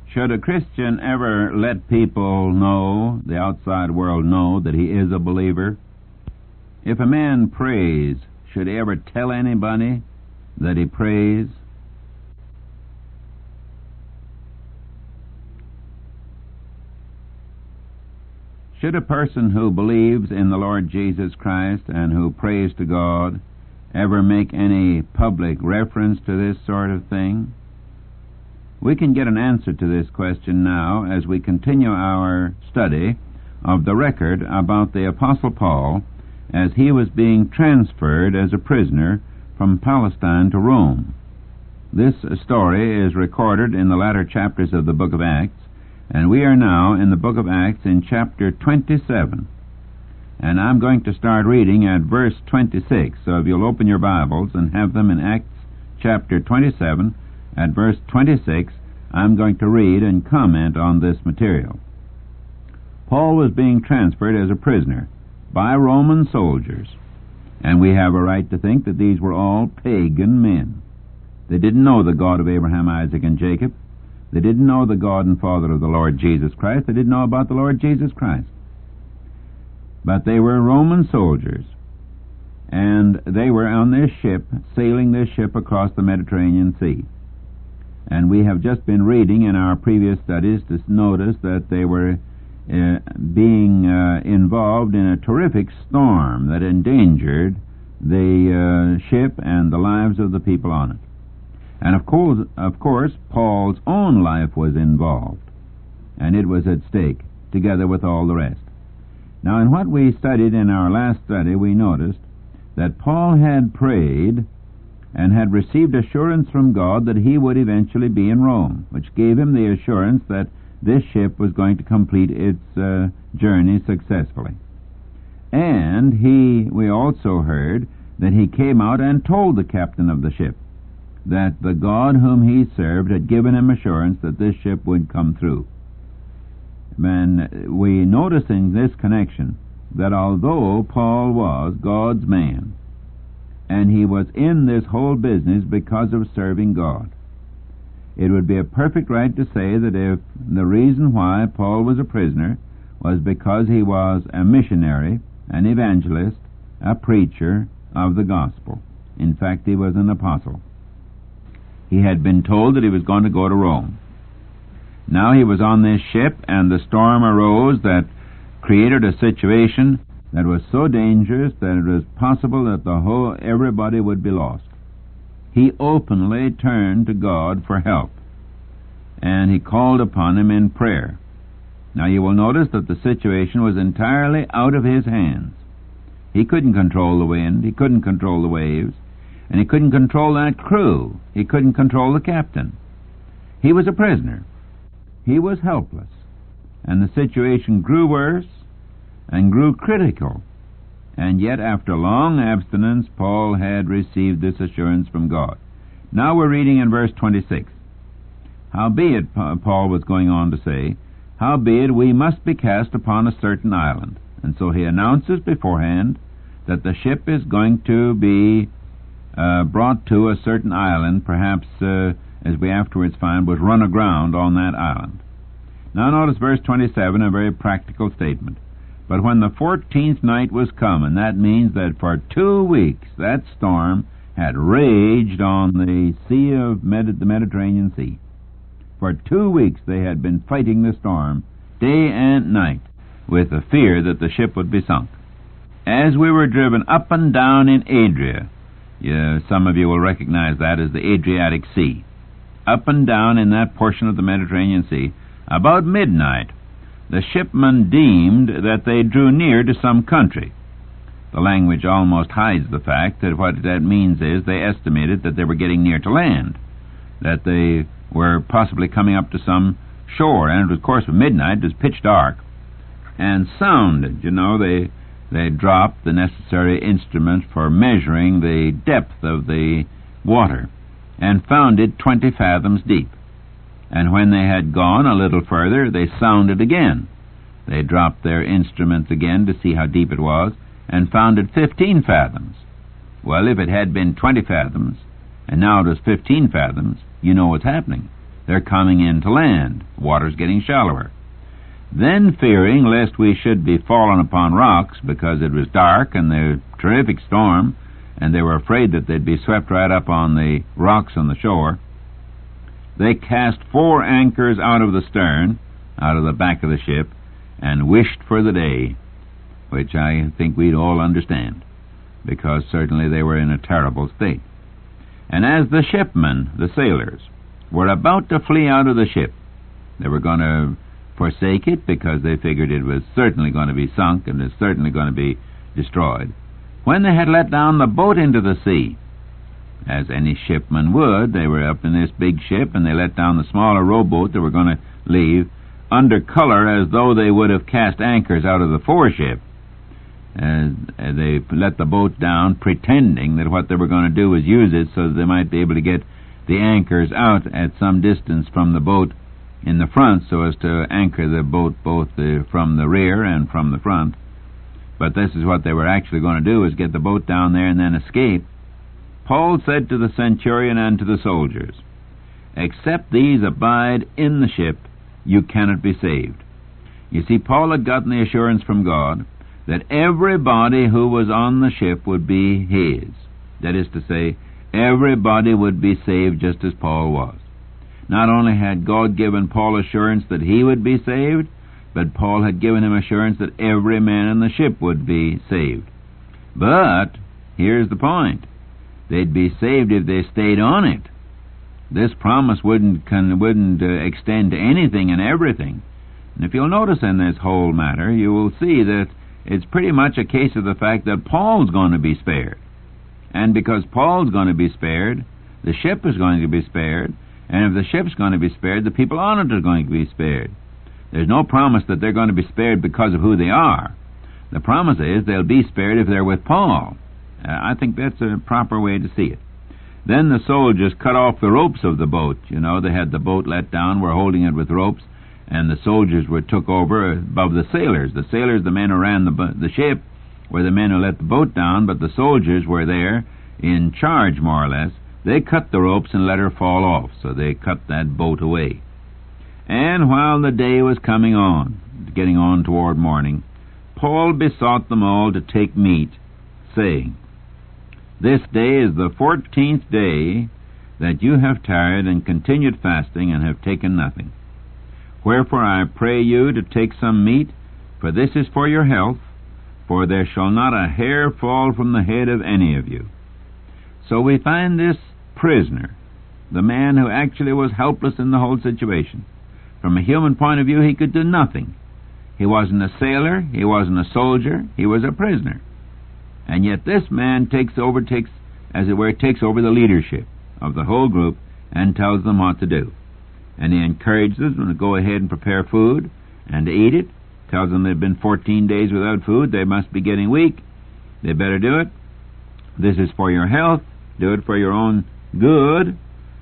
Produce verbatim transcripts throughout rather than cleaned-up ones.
Should a Christian ever let people know, the outside world know, that he is a believer? If a man prays, should he ever tell anybody that he prays? Should a person who believes in the Lord Jesus Christ and who prays to God ever make any public reference to this sort of thing? We can get an answer to this question now as we continue our study of the record about the Apostle Paul as he was being transferred as a prisoner from Palestine to Rome. This story is recorded in the latter chapters of the book of Acts, and we are now in the book of Acts in chapter twenty-seven. And I'm going to start reading at verse twenty-six, so if you'll open your Bibles and have them in Acts chapter twenty-seven, at verse twenty-six, I'm going to read and comment on this material. Paul was being transferred as a prisoner by Roman soldiers, and we have a right to think that these were all pagan men. They didn't know the God of Abraham, Isaac, and Jacob. They didn't know the God and Father of the Lord Jesus Christ. They didn't know about the Lord Jesus Christ. But they were Roman soldiers, and they were on this ship, sailing this ship across the Mediterranean Sea. And we have just been reading in our previous studies to notice that they were uh, being uh, involved in a terrific storm that endangered the uh, ship and the lives of the people on it. And of course, of course, Paul's own life was involved, and it was at stake, together with all the rest. Now, in what we studied in our last study, we noticed that Paul had prayed and had received assurance from God that he would eventually be in Rome, which gave him the assurance that this ship was going to complete its uh, journey successfully. And he, we also heard that he came out and told the captain of the ship that the God whom he served had given him assurance that this ship would come through. And we notice in this connection that although Paul was God's man, and he was in this whole business because of serving God, it would be a perfect right to say that if the reason why Paul was a prisoner was because he was a missionary, an evangelist, a preacher of the gospel. In fact, he was an apostle. He had been told that he was going to go to Rome. Now he was on this ship, and the storm arose that created a situation that was so dangerous that it was possible that the whole everybody would be lost. He openly turned to God for help, and he called upon him in prayer. Now you will notice that the situation was entirely out of his hands. He couldn't control the wind, he couldn't control the waves, and he couldn't control that crew. He couldn't control the captain. He was a prisoner. He was helpless, and the situation grew worse and grew critical. And yet, after long abstinence, Paul had received this assurance from God. Now we're reading in verse twenty-six. Howbeit, Paul was going on to say, howbeit we must be cast upon a certain island. And so he announces beforehand that the ship is going to be uh, brought to a certain island, perhaps, uh, as we afterwards find, was run aground on that island. Now notice verse twenty-seven, a very practical statement. But when the fourteenth night was come, and that means that for two weeks that storm had raged on the sea of Med- the Mediterranean Sea. For two weeks they had been fighting the storm, day and night, with the fear that the ship would be sunk. As we were driven up and down in Adria, yeah, some of you will recognize that as the Adriatic Sea, up and down in that portion of the Mediterranean Sea, about midnight, the shipmen deemed that they drew near to some country. The language almost hides the fact that what that means is they estimated that they were getting near to land, that they were possibly coming up to some shore, and it was, of course, midnight, it was pitch dark, and sounded, you know, they they dropped the necessary instrument for measuring the depth of the water, and found it twenty fathoms deep. And when they had gone a little further, they sounded again. They dropped their instruments again to see how deep it was, and found it fifteen fathoms. Well, if it had been twenty fathoms, and now it was fifteen fathoms, you know what's happening. they're coming into land. The water's getting shallower. Then, fearing lest we should be fallen upon rocks because it was dark and the terrific storm, and they were afraid that they'd be swept right up on the rocks on the shore, they cast four anchors out of the stern, out of the back of the ship, and wished for the day, which I think we'd all understand, because certainly they were in a terrible state. And as the shipmen, the sailors, were about to flee out of the ship, they were going to forsake it because they figured it was certainly going to be sunk and is certainly going to be destroyed, when they had let down the boat into the sea. As any shipman would, they were up in this big ship, and they let down the smaller rowboat they were going to leave, under color as though they would have cast anchors out of the foreship. And they let the boat down, pretending that what they were going to do was use it so that they might be able to get the anchors out at some distance from the boat in the front, so as to anchor the boat both the, from the rear and from the front. But this is what they were actually going to do, is get the boat down there and then escape. Paul said to the centurion and to the soldiers, "Except these abide in the ship, you cannot be saved." You see, Paul had gotten the assurance from God that everybody who was on the ship would be his. That is to say, everybody would be saved just as Paul was. Not only had God given Paul assurance that he would be saved, but Paul had given him assurance that every man in the ship would be saved. But here's the point. They'd be saved if they stayed on it. This promise wouldn't, can, wouldn't uh, extend to anything and everything. And if you'll notice in this whole matter, you will see that it's pretty much a case of the fact that Paul's going to be spared. And because Paul's going to be spared, the ship is going to be spared, and if the ship's going to be spared, the people on it are going to be spared. There's no promise that they're going to be spared because of who they are. The promise is they'll be spared if they're with Paul. Uh, I think that's a proper way to see it. Then the soldiers cut off the ropes of the boat. You know, they had the boat let down, were holding it with ropes, and the soldiers were took over above the sailors. The sailors, the men who ran the, the ship, were the men who let the boat down, but the soldiers were there in charge, more or less. They cut the ropes and let her fall off, so they cut that boat away. And while the day was coming on, getting on toward morning, Paul besought them all to take meat, saying, "This day is the fourteenth day that you have tarried and continued fasting and have taken nothing. Wherefore I pray you to take some meat, for this is for your health, for there shall not a hair fall from the head of any of you." So we find this prisoner, the man who actually was helpless in the whole situation. From a human point of view, he could do nothing. He wasn't a sailor, he wasn't a soldier, he was a prisoner. And yet this man takes over, takes, as it were, takes over the leadership of the whole group and tells them what to do. And he encourages them to go ahead and prepare food and to eat it, tells them they've been fourteen days without food, they must be getting weak, they better do it. This is for your health, do it for your own good,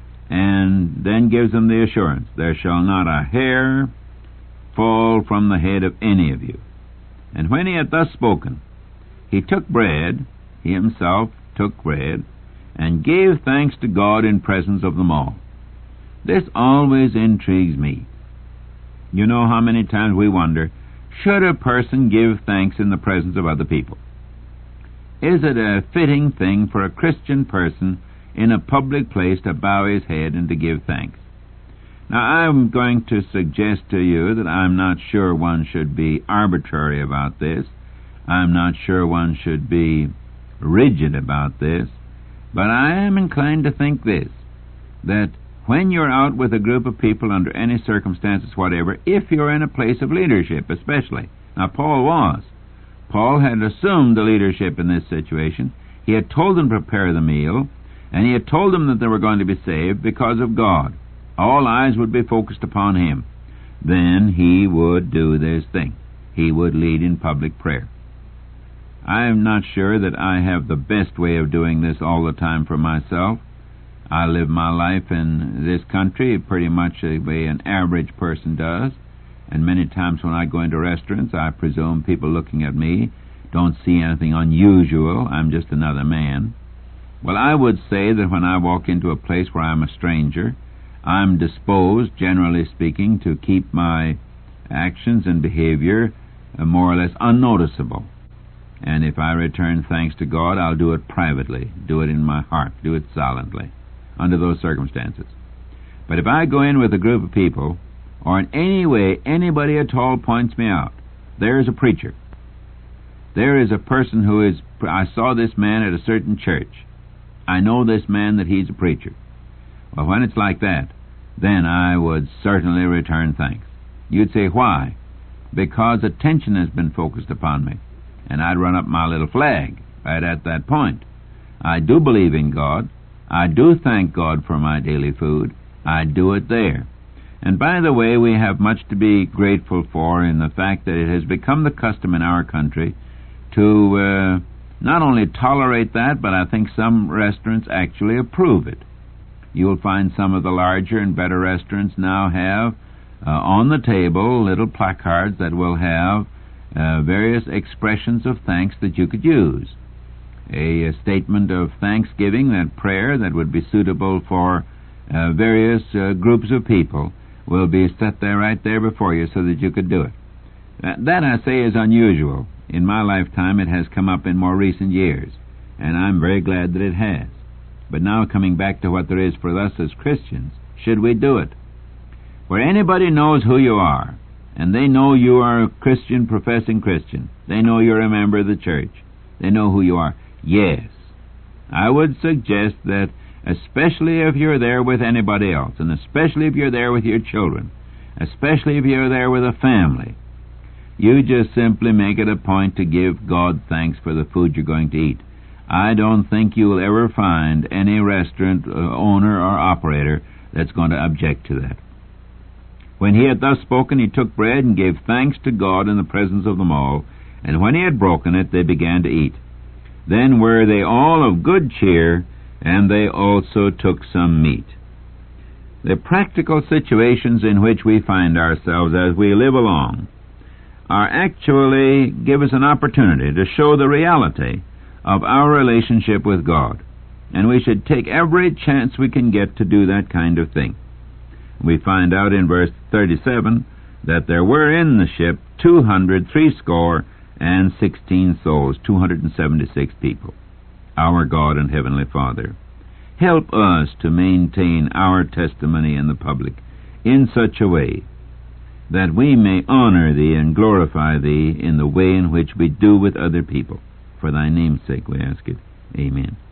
and then gives them the assurance, there shall not a hair fall from the head of any of you. And when he had thus spoken, he took bread, he himself took bread, and gave thanks to God in presence of them all. This always intrigues me. You know how many times we wonder, should a person give thanks in the presence of other people? Is it a fitting thing for a Christian person in a public place to bow his head and to give thanks? Now, I'm going to suggest to you that I'm not sure one should be arbitrary about this. I'm not sure one should be rigid about this. But I am inclined to think this, that when you're out with a group of people under any circumstances whatever, if you're in a place of leadership especially. Now, Paul was. Paul had assumed the leadership in this situation. He had told them to prepare the meal, and he had told them that they were going to be saved because of God. All eyes would be focused upon him. Then he would do this thing. He would lead in public prayer. I am not sure that I have the best way of doing this all the time for myself. I live my life in this country pretty much the way an average person does, and many times when I go into restaurants, I presume people looking at me don't see anything unusual. I'm just another man. Well, I would say that when I walk into a place where I'm a stranger, I'm disposed, generally speaking, to keep my actions and behavior uh, more or less unnoticeable. And if I return thanks to God, I'll do it privately, do it in my heart, do it silently, under those circumstances. But if I go in with a group of people, or in any way anybody at all points me out, there is a preacher. There is a person who is, I saw this man at a certain church. I know this man that he's a preacher. Well, when it's like that, then I would certainly return thanks. You'd say, why? Because attention has been focused upon me. And I'd run up my little flag right at that point. I do believe in God. I do thank God for my daily food. I do it there. And by the way, we have much to be grateful for in the fact that it has become the custom in our country to uh, not only tolerate that, but I think some restaurants actually approve it. You'll find some of the larger and better restaurants now have uh, on the table little placards that will have uh, various expressions of thanks that you could use. A, a statement of thanksgiving, that prayer that would be suitable for uh, various uh, groups of people, will be set there right there before you so that you could do it. That, that, I say, is unusual. In my lifetime, it has come up in more recent years, and I'm very glad that it has. But now, coming back to what there is for us as Christians, should we do it? Where anybody knows who you are, and they know you are a Christian, professing Christian, they know you're a member of the church, they know who you are, yes, I would suggest that, especially if you're there with anybody else, and especially if you're there with your children, especially if you're there with a family, you just simply make it a point to give God thanks for the food you're going to eat. I don't think you will ever find any restaurant uh, owner or operator that's going to object to that. When he had thus spoken, he took bread and gave thanks to God in the presence of them all, and when he had broken it, they began to eat. Then were they all of good cheer, and they also took some meat. The practical situations in which we find ourselves as we live along are actually give us an opportunity to show the reality of our relationship with God. And we should take every chance we can get to do that kind of thing. We find out in verse thirty-seven that there were in the ship two hundred threescore and sixteen souls, two hundred and seventy-six people. Our God and Heavenly Father, help us to maintain our testimony in the public in such a way that we may honor Thee and glorify Thee in the way in which we do with other people. For Thy name's sake we ask it. Amen.